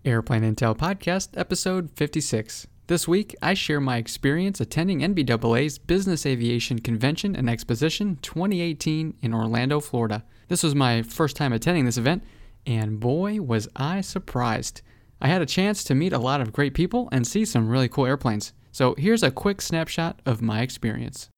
Airplane Intel Podcast, episode 56. This week, I share my experience attending NBAA's Business Aviation Convention and Exposition 2018 in Orlando, Florida. This was my first time attending this event, and boy, was I surprised. I had a chance to meet a lot of great people and see some really cool airplanes. So here's a quick snapshot of my experience.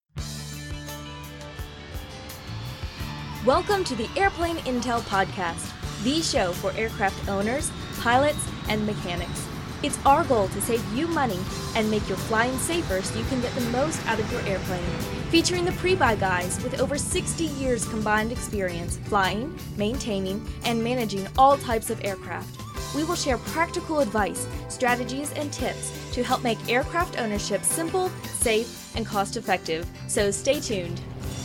Welcome to the Airplane Intel Podcast, the show for aircraft owners, pilots, and mechanics. It's our goal to save you money and make your flying safer so you can get the most out of your airplane. Featuring the pre-buy guys with over 60 years combined experience flying, maintaining, and managing all types of aircraft. We will share practical advice, strategies, and tips to help make aircraft ownership simple, safe, and cost-effective. So stay tuned.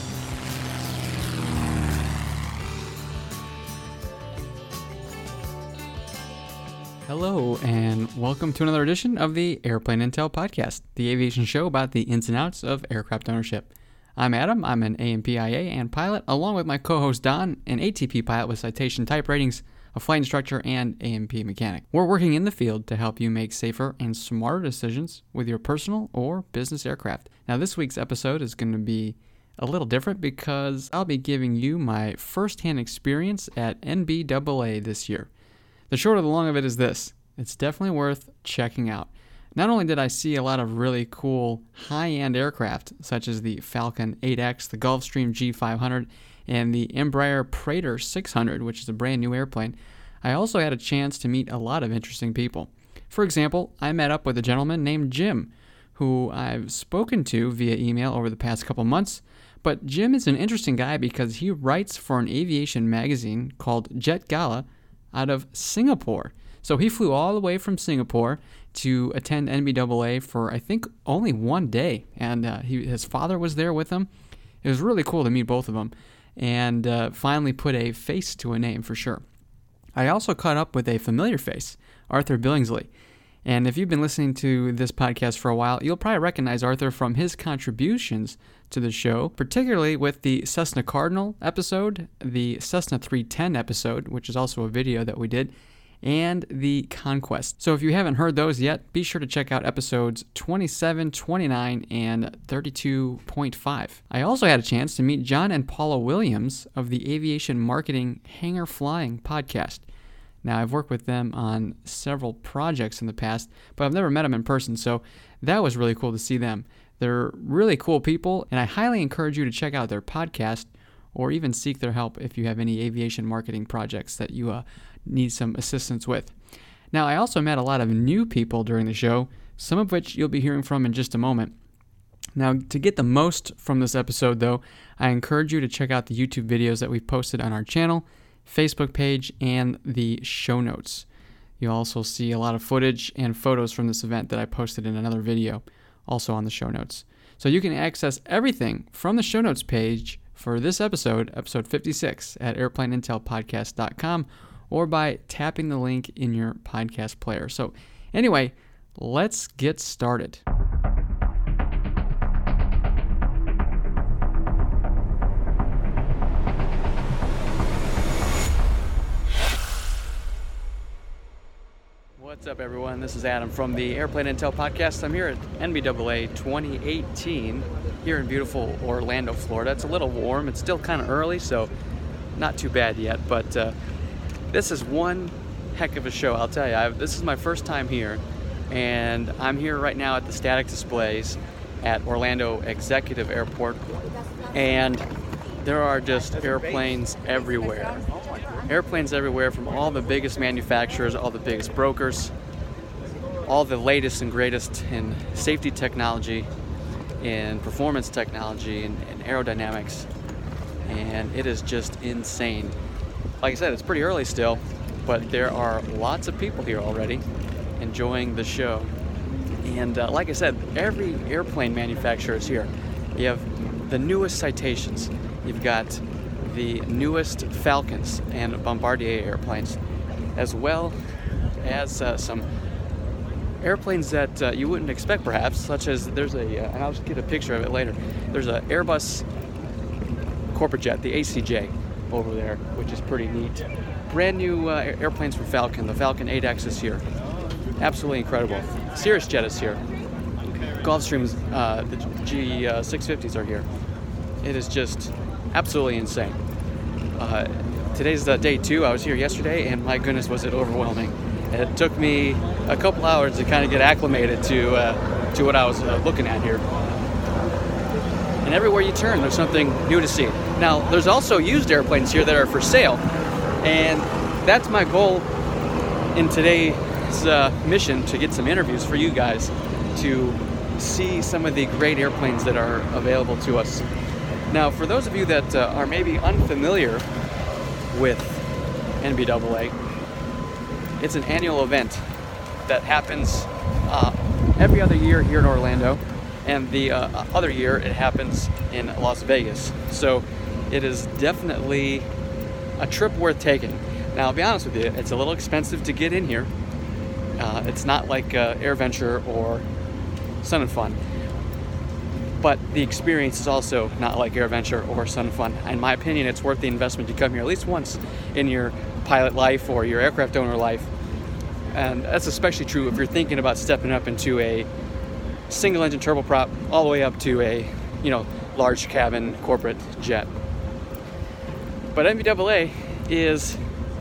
Hello, and welcome to another edition of the Airplane Intel Podcast, the aviation show about the ins and outs of aircraft ownership. I'm Adam, I'm an AMPIA and pilot, along with my co-host Don, an ATP pilot with citation type ratings, a flight instructor, and AMP mechanic. We're working in the field to help you make safer and smarter decisions with your personal or business aircraft. Now, this week's episode is going to be a little different because I'll be giving you my first-hand experience at NBAA this year. The short of the long of it is this: it's definitely worth checking out. Not only did I see a lot of really cool high-end aircraft, such as the Falcon 8X, the Gulfstream G500, and the Embraer Praetor 600, which is a brand new airplane, I also had a chance to meet a lot of interesting people. For example, I met up with a gentleman named Jim, who I've spoken to via email over the past couple months. But Jim is an interesting guy because he writes for an aviation magazine called Jet Gala out of Singapore. So he flew all the way from Singapore to attend NBAA for, I think, only one day. And his father was there with him. It was really cool to meet both of them and finally put a face to a name for sure. I also caught up with a familiar face, Arthur Billingsley. And if you've been listening to this podcast for a while, you'll probably recognize Arthur from his contributions to the show, particularly with the Cessna Cardinal episode, the Cessna 310 episode, which is also a video that we did, and the Conquest. So if you haven't heard those yet, be sure to check out episodes 27, 29, and 32.5. I also had a chance to meet John and Paula Williams of the Aviation Marketing Hangar Flying podcast. Now, I've worked with them on several projects in the past, but I've never met them in person, so that was really cool to see them. They're really cool people, and I highly encourage you to check out their podcast or even seek their help if you have any aviation marketing projects that you need some assistance with. Now, I also met a lot of new people during the show, some of which you'll be hearing from in just a moment. Now, to get the most from this episode, though, I encourage you to check out the YouTube videos that we've posted on our channel, Facebook page, and the show notes. You'll also see a lot of footage and photos from this event that I posted in another video, also on the show notes. So you can access everything from the show notes page for this episode, episode 56, at airplaneintelpodcast.com or by tapping the link in your podcast player. So anyway, let's get started. What's up, everyone? This is Adam from the Airplane Intel Podcast. I'm here at NBAA 2018 here in beautiful Orlando, Florida. It's a little warm. It's still kind of early, so not too bad yet. But this is one heck of a show, I'll tell you. This is my first time here, and I'm here right now at the static displays at Orlando Executive Airport, and there are just airplanes everywhere. Airplanes everywhere from all the biggest manufacturers, all the biggest brokers, all the latest and greatest in safety technology, in performance technology, and aerodynamics. And it is just insane. Like I said, it's pretty early still, but there are lots of people here already enjoying the show. And like I said, every airplane manufacturer is here. You have the newest Citations. You've got the newest Falcons and Bombardier airplanes, as well as some airplanes that you wouldn't expect perhaps, such as there's and I'll just get a picture of it later, there's an Airbus corporate jet, the ACJ, over there, which is pretty neat. brand new airplanes from Falcon. The Falcon 8X is here. Absolutely incredible. Cirrus Jet is here. Gulfstream's, the G650s are here. It is just absolutely insane. Today's day 2. I was here yesterday, and my goodness, was it overwhelming. It took me a couple hours to kind of get acclimated to what I was looking at here. And everywhere you turn, there's something new to see. Now, there's also used airplanes here that are for sale, and that's my goal in today's mission, to get some interviews for you guys to see some of the great airplanes that are available to us. Now, for those of you that are maybe unfamiliar with NBAA, it's an annual event that happens every other year here in Orlando, and the other year it happens in Las Vegas. So it is definitely a trip worth taking. Now, I'll be honest with you, it's a little expensive to get in here. It's not like AirVenture or Sun and Fun, but the experience is also not like AirVenture or Sun and Fun. In my opinion, it's worth the investment to come here at least once in your pilot life or your aircraft owner life. And that's especially true if you're thinking about stepping up into a single engine turboprop all the way up to a, large cabin corporate jet. But NBAA is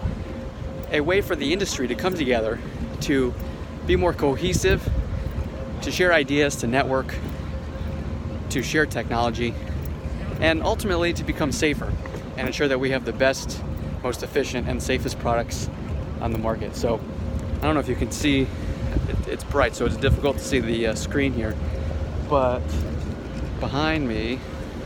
a way for the industry to come together, to be more cohesive, to share ideas, to network, to share technology, and ultimately to become safer and ensure that we have the best, most efficient, and safest products on the market. So I don't know if you can see, it's bright, so it's difficult to see the screen here, but behind me,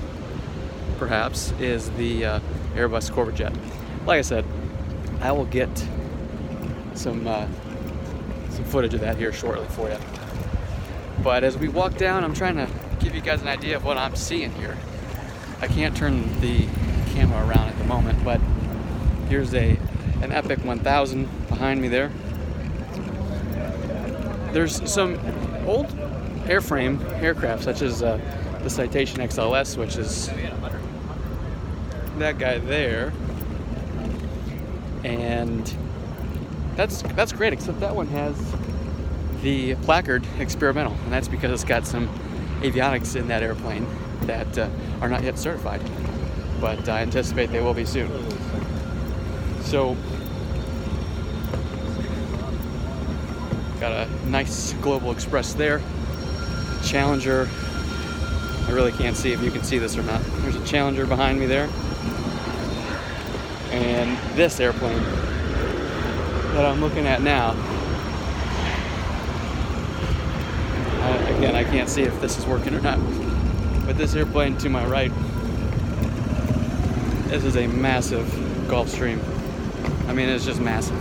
perhaps, is the Airbus Corporate Jet. Like I said, I will get some footage of that here shortly for you. But as we walk down, I'm trying to give you guys an idea of what I'm seeing here. I can't turn the camera around at the moment, but here's an Epic 1000 behind me there. There's some old airframe aircraft, such as the Citation XLS, which is that guy there, and that's great, except that one has the placard experimental, and that's because it's got some avionics in that airplane that are not yet certified, but I anticipate they will be soon. So got a nice Global Express there. Challenger, I really can't see if you can see this or not. There's a Challenger behind me there. And this airplane that I'm looking at now, again, I can't see if this is working or not, but this airplane to my right, this is a massive Gulfstream. I mean, it's just massive.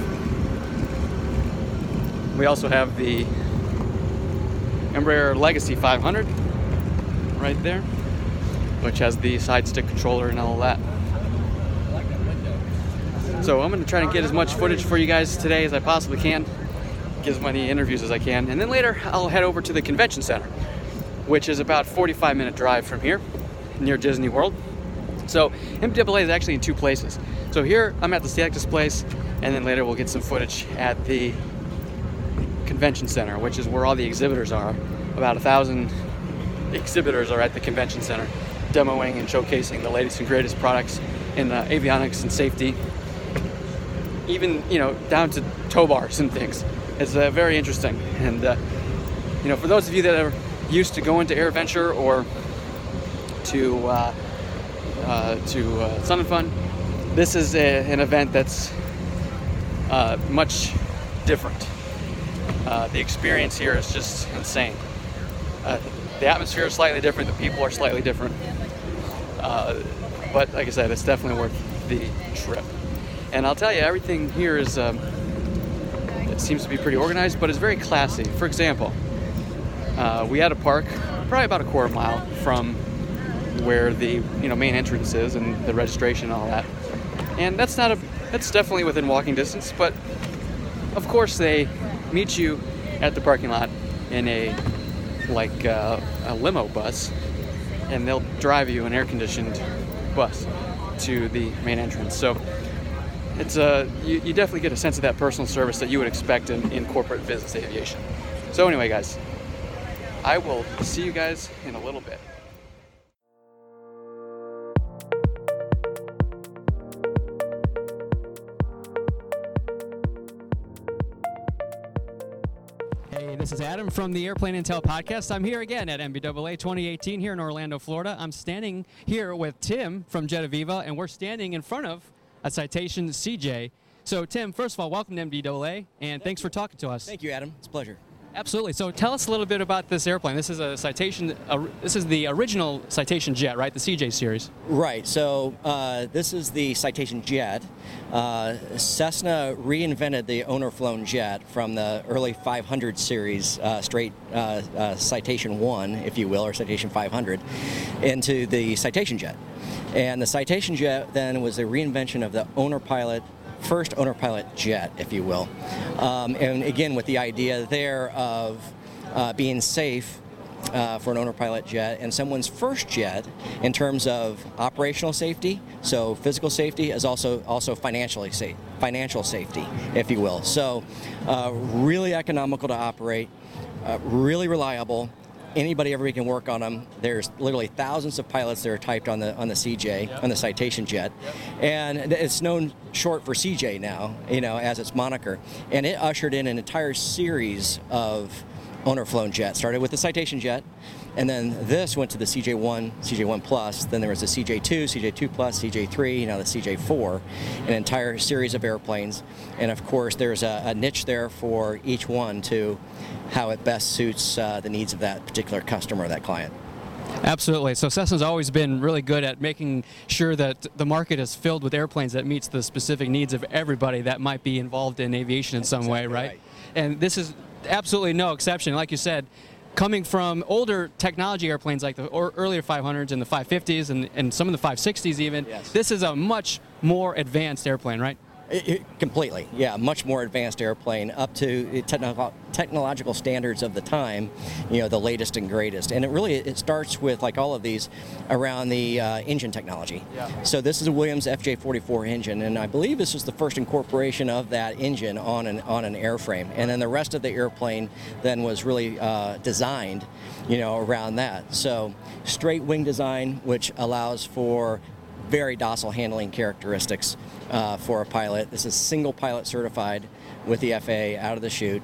We also have the Embraer Legacy 500 right there, which has the side stick controller and all of that. So I'm going to try to get as much footage for you guys today as I possibly can, get as many interviews as I can, and then later I'll head over to the convention center, which is about 45-minute drive from here, near Disney World. So NBAA is actually in two places. So here I'm at the Staticus place, and then later we'll get some footage at the convention center, which is where all the exhibitors are. About 1,000 exhibitors are at the convention center, demoing and showcasing the latest and greatest products in avionics and safety, even down to tow bars and things. It's very interesting. And for those of you that are used to going to AirVenture or to Sun and Fun, this is an event that's much different. The experience here is just insane. The atmosphere is slightly different, the people are slightly different, but like I said, it's definitely worth the trip. And I'll tell you, everything here is it seems to be pretty organized, but it's very classy. For example, we had a park probably about a quarter mile from where the main entrance is and the registration and all that, and that's definitely within walking distance. But of course, they meet you at the parking lot in a limo bus, and they'll drive you an air-conditioned bus to the main entrance. So it's you definitely get a sense of that personal service that you would expect in corporate business aviation. So anyway, guys, I will see you guys in a little bit. Hey, this is Adam from the Airplane Intel Podcast. I'm here again at NBAA 2018 here in Orlando, Florida. I'm standing here with Tim from Jet Aviva, and we're standing in front of a Citation CJ. So, Tim, first of all, welcome to NBAA, and thanks for talking to us. Thank you, Adam. It's a pleasure. Absolutely. So tell us a little bit about this airplane. This is a Citation. This is the original Citation jet, right? The CJ series. Right. So this is the Citation jet. Cessna reinvented the owner-flown jet from the early 500 series, straight Citation 1, if you will, or Citation 500, into the Citation jet. And the Citation jet then was a reinvention of the first owner-pilot jet, if you will. And again, with the idea there of being safe for an owner-pilot jet and someone's first jet in terms of operational safety, so physical safety, as also financial safety, if you will. So really economical to operate, really reliable. Anybody ever can work on them. There's literally thousands of pilots that are typed on the CJ, on the Citation jet, and it's known short for CJ now, as its moniker. And it ushered in an entire series of owner-flown jets. Started with the Citation jet, and then this went to the CJ1, CJ1 Plus. Then there was the CJ2, CJ2 Plus, CJ3, now the CJ4, an entire series of airplanes. And of course, there's a niche there for each one to how it best suits the needs of that particular customer or that client. Absolutely. So Cessna's always been really good at making sure that the market is filled with airplanes that meets the specific needs of everybody that might be involved in aviation in some way, right? And this is absolutely no exception. Like you said, coming from older technology airplanes like the earlier 500s and the 550s and some of the 560s even, yes. This is a much more advanced airplane, right? Completely, yeah, much more advanced airplane, up to technological standards of the time, the latest and greatest. And it starts with, like all of these, around the engine technology. Yeah. So this is a Williams FJ44 engine, and I believe this is the first incorporation of that engine on an airframe. And then the rest of the airplane then was really designed, around that. So straight wing design, which allows for very docile handling characteristics for a pilot. This is single pilot certified with the FAA out of the chute.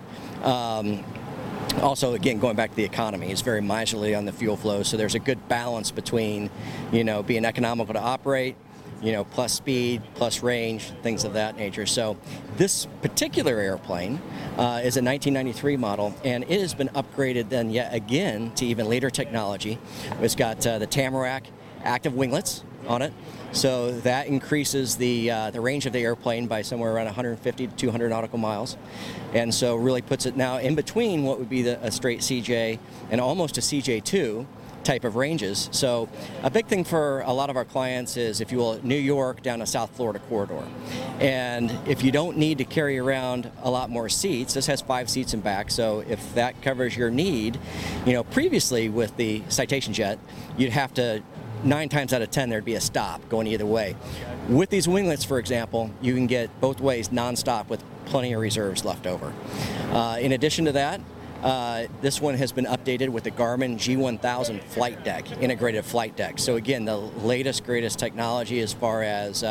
Also, again, going back to the economy, it's very miserly on the fuel flow, so there's a good balance between, being economical to operate, plus speed, plus range, things of that nature. So this particular airplane is a 1993 model, and it has been upgraded then yet again to even later technology. It's got the Tamarack active winglets on it, so that increases the range of the airplane by somewhere around 150 to 200 nautical miles, and so really puts it now in between what would be a straight CJ and almost a CJ2 type of ranges. So a big thing for a lot of our clients is, if you will, New York down to South Florida corridor. And if you don't need to carry around a lot more seats, this has 5 seats in back, so if that covers your need, previously with the Citation jet, you'd have to 9 times out of 10 there'd be a stop going either way. With these winglets, for example, you can get both ways nonstop with plenty of reserves left over. In addition to that, this one has been updated with the Garmin G1000 flight deck, integrated flight deck. So again, the latest, greatest technology as far as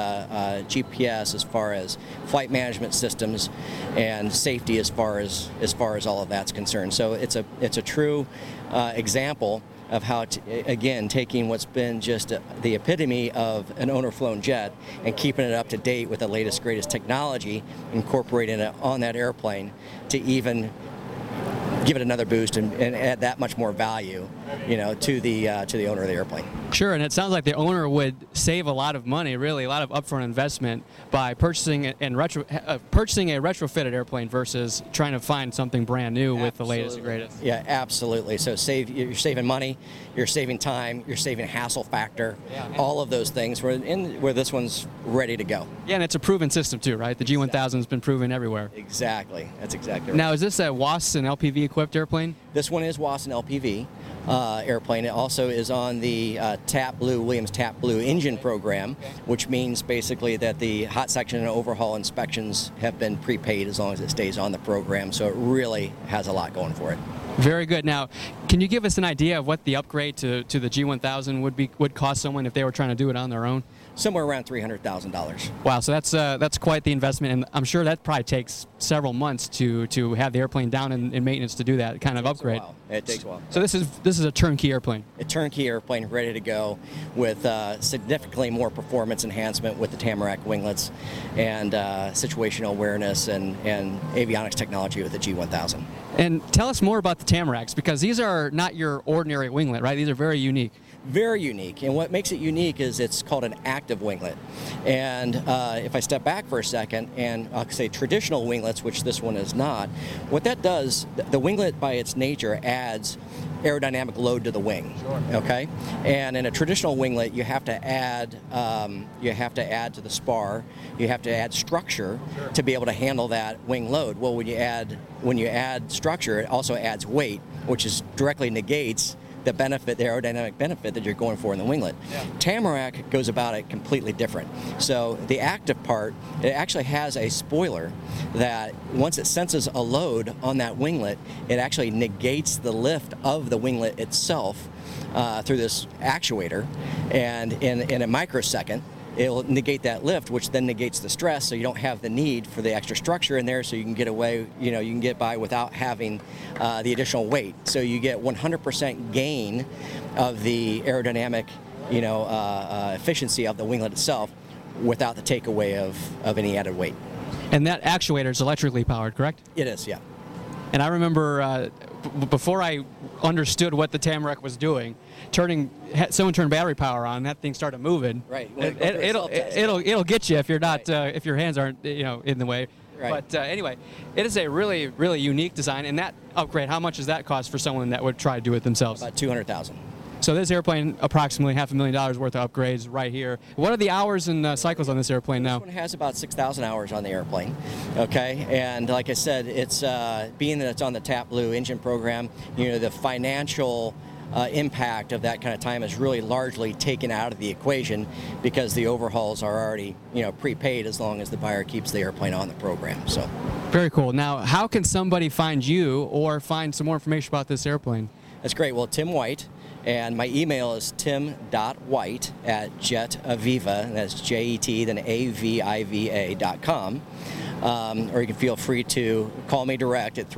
GPS, as far as flight management systems, and safety as far as all of that's concerned. So it's a true example of how, again, taking what's been just the epitome of an owner-flown jet and keeping it up to date with the latest, greatest technology, incorporating it on that airplane to even give it another boost and add that much more value, to the owner of the airplane. Sure, and it sounds like the owner would save a lot of money, really, a lot of upfront investment by purchasing a retrofitted airplane versus trying to find something brand new with the latest and greatest. Yeah, absolutely. So you're saving money, you're saving time, you're saving hassle factor, all of those things where this one's ready to go. Yeah, and it's a proven system too, right? The G1000 has been proven everywhere. Exactly. That's exactly right. Now, is this a WAS and LPV equipped airplane? This one is WAS and LPV. airplane. It also is on the Williams TAP Blue engine program, which means basically that the hot section and overhaul inspections have been prepaid as long as it stays on the program. So it really has a lot going for it. Very good. Now, can you give us an idea of what the upgrade to the G1000 would cost someone if they were trying to do it on their own? Somewhere around $300,000. Wow, so that's quite the investment, and I'm sure that probably takes several months to have the airplane down in maintenance to do that kind of upgrade. It takes a while. So this is a turnkey airplane. A turnkey airplane ready to go with significantly more performance enhancement with the Tamarack winglets and situational awareness and avionics technology with the G1000. And tell us more about the Tamaracks, because these are not your ordinary winglet, right? These are very unique. Very unique, and what makes it unique is it's called an active winglet. And if I step back for a second and I'll say traditional winglets, which this one is not, what that does, the winglet by its nature adds aerodynamic load to the wing. Sure. Okay, and in a traditional winglet, you have to add to the spar, you have to add structure to be able to handle that wing load. Well, when you add structure, it also adds weight, which directly negates the aerodynamic benefit that you're going for in the winglet. Yeah. Tamarack goes about it completely different. So the active part, it actually has a spoiler that once it senses a load on that winglet, it actually negates the lift of the winglet itself through this actuator, and in a microsecond, it'll negate that lift, which then negates the stress, so you don't have the need for the extra structure in there, so you can get away, you can get by without having the additional weight. So you get 100% gain of the aerodynamic, efficiency of the winglet itself without the takeaway of any added weight. And that actuator is electrically powered, correct? It is, yeah. And I remember before I understood what the Tamarack was doing, someone turned battery power on, that thing started moving. Right. It'll get you if you're not if your hands aren't in the way. Right. But anyway, it is a really, really unique design. And that upgrade, how much does that cost for someone that would try to do it themselves? About $200,000. So this airplane, approximately $500,000 worth of upgrades right here. What are the hours and cycles on this airplane now? This one has about 6,000 hours on the airplane. Okay, and like I said, it's being that it's on the TAP Blue engine program. The financial impact of that kind of time is really largely taken out of the equation because the overhauls are already prepaid as long as the buyer keeps the airplane on the program. So. Very cool. Now, how can somebody find you or find some more information about this airplane? That's great. Well, Tim White. And my email is tim.white@jetaviva, and that's JET, then AVIVA.com. Or you can feel free to call me direct at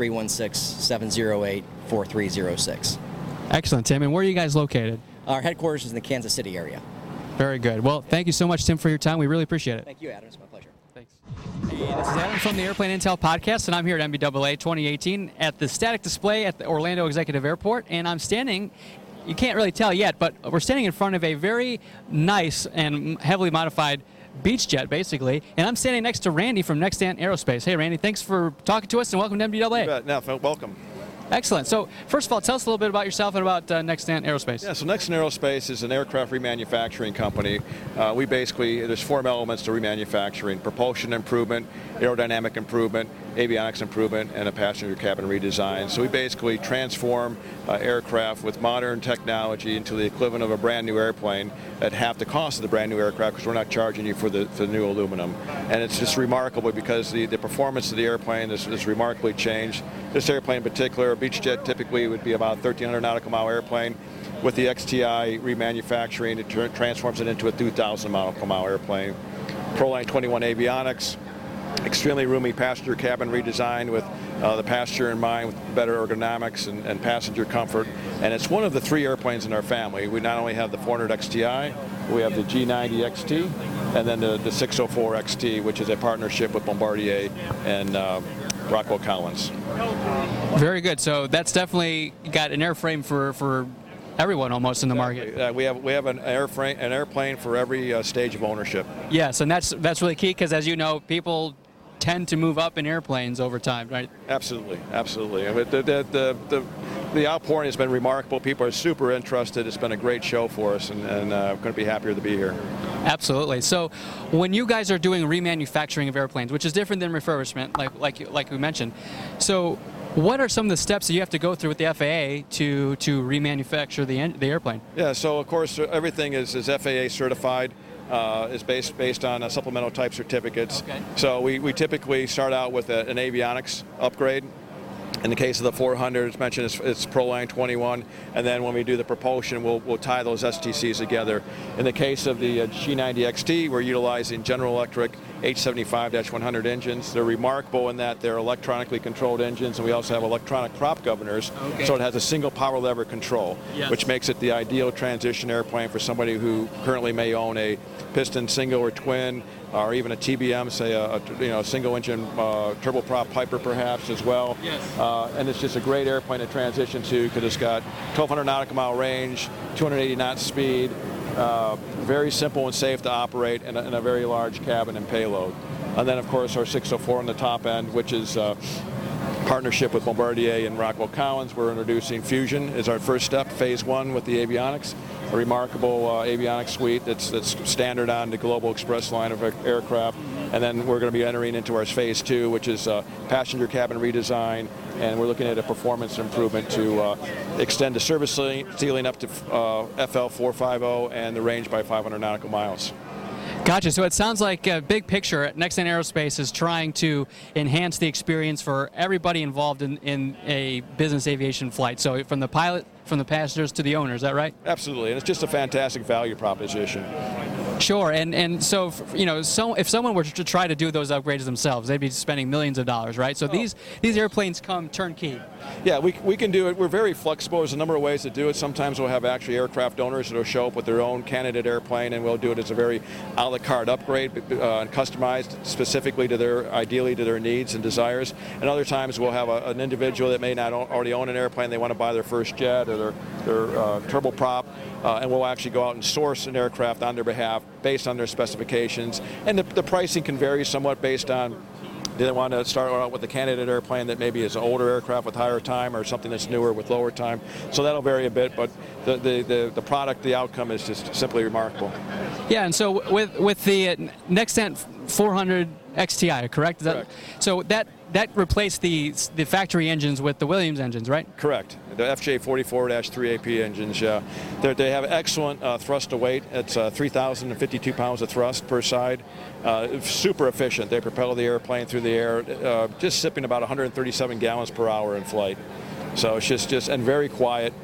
316-708-4306. Excellent, Tim. And where are you guys located? Our headquarters is in the Kansas City area. Very good. Well, thank you so much, Tim, for your time. We really appreciate it. Thank you, Adam. It's my pleasure. Thanks. Hey, this is Adam from the Airplane Intel Podcast, and I'm here at NBAA 2018 at the static display at the Orlando Executive Airport, and I'm standing. You can't really tell yet, but we're standing in front of a very nice and heavily modified Beechjet, basically. And I'm standing next to Randy from Nextant Aerospace. Hey, Randy, thanks for talking to us, and welcome to NBAA. You bet. No, welcome. Excellent. So, first of all, tell us a little bit about yourself and about Nextant Aerospace. Yeah, so Nextant Aerospace is an aircraft remanufacturing company. There's 4 elements to remanufacturing: propulsion improvement, aerodynamic improvement, avionics improvement, and a passenger cabin redesign. So we basically transform aircraft with modern technology into the equivalent of a brand new airplane at half the cost of the brand new aircraft, because we're not charging you for the new aluminum. And it's just remarkable because the performance of the airplane is remarkably changed. This airplane in particular, a Beechjet typically would be about 1,300 nautical mile airplane. With the XTI remanufacturing, it transforms it into a 2,000 nautical mile airplane. Proline 21 avionics, extremely roomy passenger cabin redesign with the passenger in mind, with better ergonomics and passenger comfort. And it's one of the 3 airplanes in our family. We not only have the 400 XTI, we have the G90 XT, and then the 604 XT, which is a partnership with Bombardier and Rockwell Collins. Very good. So that's definitely got an airframe for everyone almost in the market. We have an airplane for every stage of ownership. Yes, and that's really key, because as you know, people tend to move up in airplanes over time, right? Absolutely. The outpouring has been remarkable. People are super interested. It's been a great show for us, and I'm going to be happier to be here. Absolutely. So when you guys are doing remanufacturing of airplanes, which is different than refurbishment, like we mentioned, so What are some of the steps that you have to go through with the FAA to remanufacture the airplane? Yeah, so of course everything is FAA certified. Is based on supplemental type certificates. Okay. So we typically start out with an avionics upgrade. In the case of the 400, as mentioned, it's Proline 21, and then when we do the propulsion, we'll tie those STCs together. In the case of the G90XT, we're utilizing General Electric H75-100 engines. They're remarkable in that they're electronically controlled engines, and we also have electronic prop governors, so it has a single power lever control, which makes it the ideal transition airplane for somebody who currently may own a piston single or twin, or even a TBM, say a single engine turboprop Piper perhaps as well. Yes. And it's just a great airplane to transition to because it's got 1,200 nautical mile range, 280 knot speed, very simple and safe to operate, and a very large cabin and payload. And then of course our 604 on the top end, which is partnership with Bombardier and Rockwell Collins. We're introducing Fusion as our first step, phase 1 with the avionics. A remarkable avionics suite that's standard on the Global Express line of aircraft. And then we're going to be entering into our phase 2, which is passenger cabin redesign, and we're looking at a performance improvement to extend the service ceiling up to FL 450 and the range by 500 nautical miles. Gotcha. So it sounds like a big picture. Nextent Aerospace is trying to enhance the experience for everybody involved in a business aviation flight. So from the pilot, from the passengers to the owner. Is that right? Absolutely, and it's just a fantastic value proposition. Sure, and so if someone were to try to do those upgrades themselves, they'd be spending millions of dollars, right? So these airplanes come turnkey. Yeah, we can do it. We're very flexible. There's a number of ways to do it. Sometimes we'll have actually aircraft owners that will show up with their own candidate airplane, and we'll do it as a very a la carte upgrade and customized specifically ideally to their needs and desires. And other times we'll have an individual that may not already own an airplane. They want to buy their first jet or their turboprop. And we'll actually go out and source an aircraft on their behalf based on their specifications. And the pricing can vary somewhat based on, do they want to start out with a candidate airplane that maybe is an older aircraft with higher time or something that's newer with lower time. So that'll vary a bit, but the product, the outcome is just simply remarkable. Yeah, and so with the Nextent 400 XTI, correct? Correct. So that replaced the factory engines with the Williams engines, right? Correct. The FJ44-3AP engines, yeah. They have excellent thrust to weight. It's 3,052 pounds of thrust per side. Super efficient. They propel the airplane through the air, just sipping about 137 gallons per hour in flight. So it's just and very quiet.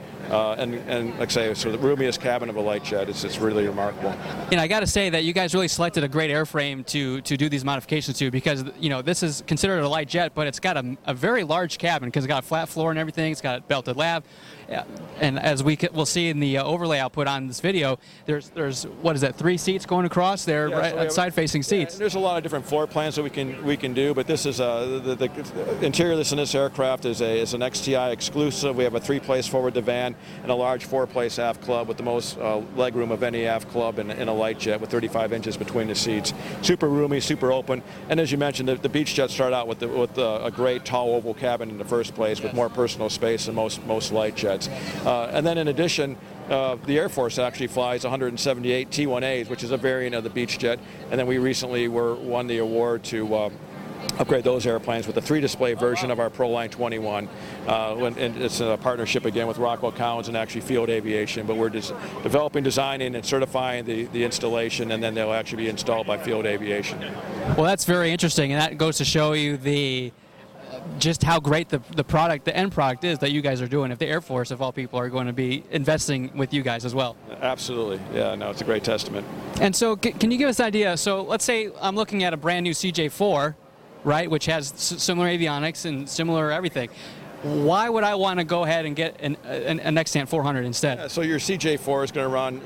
And like I say, sort of the roomiest cabin of a light jet. It's really remarkable. I got to say that you guys really selected a great airframe to do these modifications to, because this is considered a light jet, but it's got a very large cabin because it's got a flat floor and everything. It's got a belted lab, and as we'll see in the overlay I'll put on this video, there's what is that, 3 seats going across there, right, side-facing seats. There's a lot of different floor plans that we can do, but this is the interior of this aircraft is an XTI exclusive. We have a 3-place forward divan and a large 4-place aft club with the most legroom of any aft club in a light jet with 35 inches between the seats. Super roomy, super open, and as you mentioned, the Beech jets start out with a great tall oval cabin in the first place with more personal space than most light jets. And then in addition, the Air Force actually flies 178 T-1As, which is a variant of the Beech jet, and then we recently won the award to upgrade those airplanes with a 3-display version of our Proline 21. And it's a partnership again with Rockwell Collins and actually Field Aviation, but we're developing, designing, and certifying the installation, and then they'll actually be installed by Field Aviation. Well, that's very interesting, and that goes to show you just how great the end product is that you guys are doing. If the Air Force, of all people, are going to be investing with you guys as well. Absolutely. Yeah, no, it's a great testament. And so can you give us an idea? So let's say I'm looking at a brand new CJ4, right, which has similar avionics and similar everything. Why would I want to go ahead and get a Nextent 400 instead? Yeah, so your CJ4 is going to run,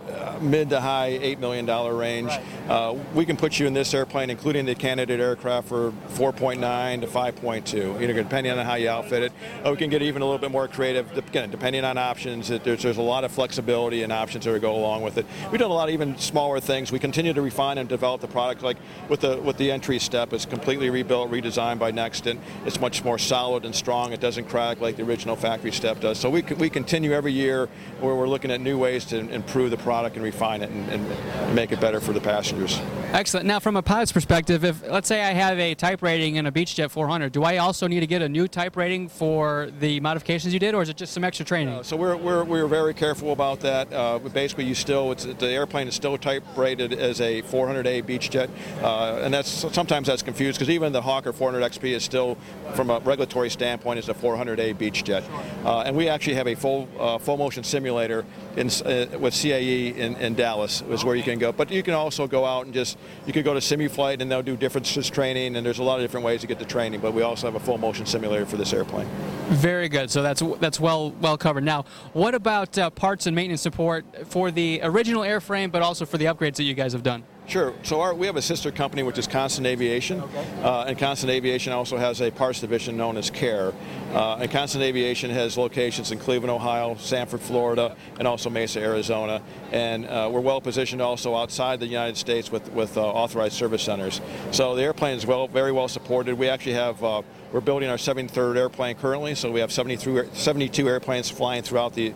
mid to high $8 million range. Right. We can put you in this airplane, including the candidate aircraft, for 4.9 to 5.2. Depending on how you outfit it. We can get even a little bit more creative, again, depending on options. There's a lot of flexibility and options that go along with it. We've done a lot of even smaller things. We continue to refine and develop the product. Like with the entry step, it's completely rebuilt, redesigned by Nextent. It's much more solid and strong. It doesn't crack like the original factory step does. So we continue every year where we're looking at new ways to improve the product and refine it and make it better for the passengers. Excellent. Now, from a pilot's perspective, if let's say I have a type rating in a Beechjet 400, do I also need to get a new type rating for the modifications you did, or is it just some extra training? So we're very careful about that. Basically, the airplane is still type rated as a 400A Beechjet, and sometimes that's confused because even the Hawker 400 XP is still, from a regulatory standpoint, is a 400A Beechjet. And we actually have a full motion simulator with CAE in Dallas is where you can go. But you can also go out and you could go to SimuFlight and they'll do differences training, and there's a lot of different ways to get the training, but we also have a full motion simulator for this airplane. Very good. So that's well covered. Now, what about parts and maintenance support for the original airframe, but also for the upgrades that you guys have done? Sure. So we have a sister company, which is Constant Aviation. And Constant Aviation also has a parts division known as CARE. And Constant Aviation has locations in Cleveland, Ohio, Sanford, Florida, and also Mesa, Arizona. And we're well positioned also outside the United States with authorized service centers. So the airplane is very well supported. We actually have we're building our 73rd airplane currently, so we have 72 airplanes flying throughout the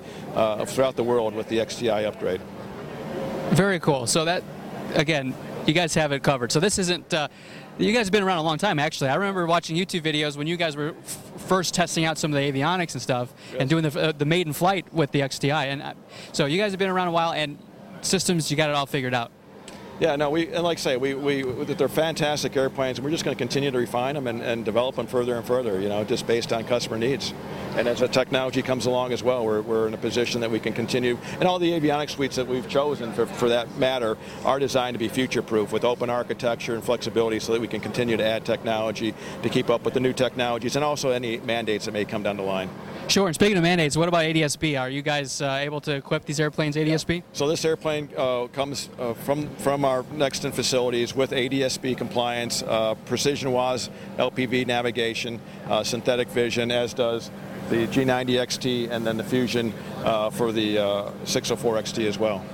world with the XTI upgrade. Very cool. So that, again, you guys have it covered. So this isn't, you guys have been around a long time, actually. I remember watching YouTube videos when you guys were first testing out some of the avionics and stuff, yes, and doing the maiden flight with the XTI. And so you guys have been around a while, and systems, you got it all figured out. Yeah, no, and like I say, they're fantastic airplanes, and we're just going to continue to refine them and develop them further and further, just based on customer needs. And as the technology comes along as well, we're in a position that we can continue. And all the avionics suites that we've chosen, for that matter, are designed to be future-proof with open architecture and flexibility so that we can continue to add technology to keep up with the new technologies and also any mandates that may come down the line. Sure, and speaking of mandates, what about ADS-B? Are you guys able to equip these airplanes ADS-B? So this airplane comes from our Nexton facilities with ADS-B compliance, precision WAAS, LPV navigation, synthetic vision, as does the G90 XT and then the Fusion for the 604 XT as well.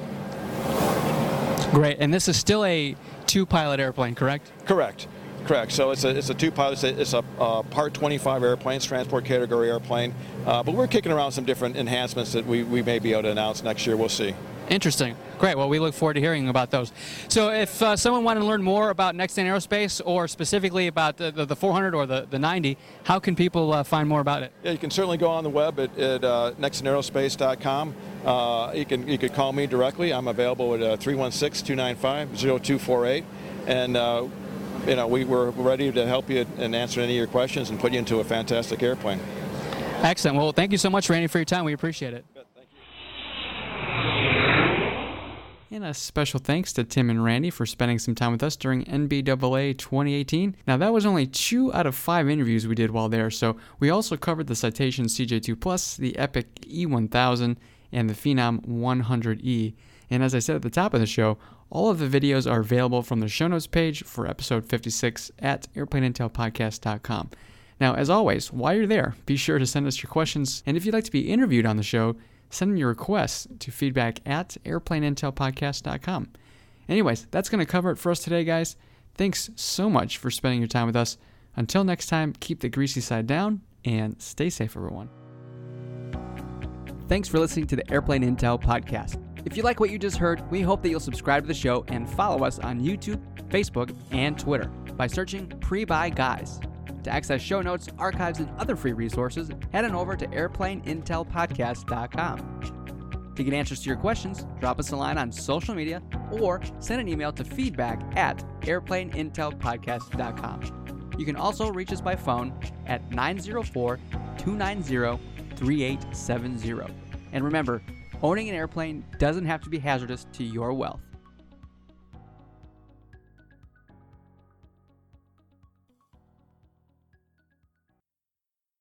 Great, and this is still a two-pilot airplane, correct? Correct. So it's a two-pilot. It's a Part 25 airplane, transport category airplane. But we're kicking around some different enhancements that we may be able to announce next year. We'll see. Interesting. Great. Well, we look forward to hearing about those. So if someone wanted to learn more about Nexton Aerospace or specifically about the 400 or the 90, how can people find more about it? Yeah, you can certainly go on the web at nextonaerospace.com. You could call me directly. I'm available at 316-295-0248. And we're ready to help you and answer any of your questions and put you into a fantastic airplane. Excellent. Well, thank you so much, Randy, for your time. We appreciate it. Thank you. And a special thanks to Tim and Randy for spending some time with us during NBAA 2018. Now, that was only 2 out of 5 interviews we did while there, so we also covered the Citation CJ2 Plus, the Epic E1000, and the Phenom 100E. And as I said at the top of the show, all of the videos are available from the show notes page for episode 56 at airplaneintelpodcast.com. Now, as always, while you're there, be sure to send us your questions, and if you'd like to be interviewed on the show, send in your requests to feedback at airplaneintelpodcast.com. Anyways, that's going to cover it for us today, guys. Thanks so much for spending your time with us. Until next time, keep the greasy side down, and stay safe, everyone. Thanks for listening to the Airplane Intel Podcast. If you like what you just heard, we hope that you'll subscribe to the show and follow us on YouTube, Facebook, and Twitter by searching Pre-Buy Guys. To access show notes, archives, and other free resources, head on over to airplaneintelpodcast.com. To get answers to your questions, drop us a line on social media or send an email to feedback@airplaneintelpodcast.com. You can also reach us by phone at 904-290-3870. And remember, owning an airplane doesn't have to be hazardous to your wealth.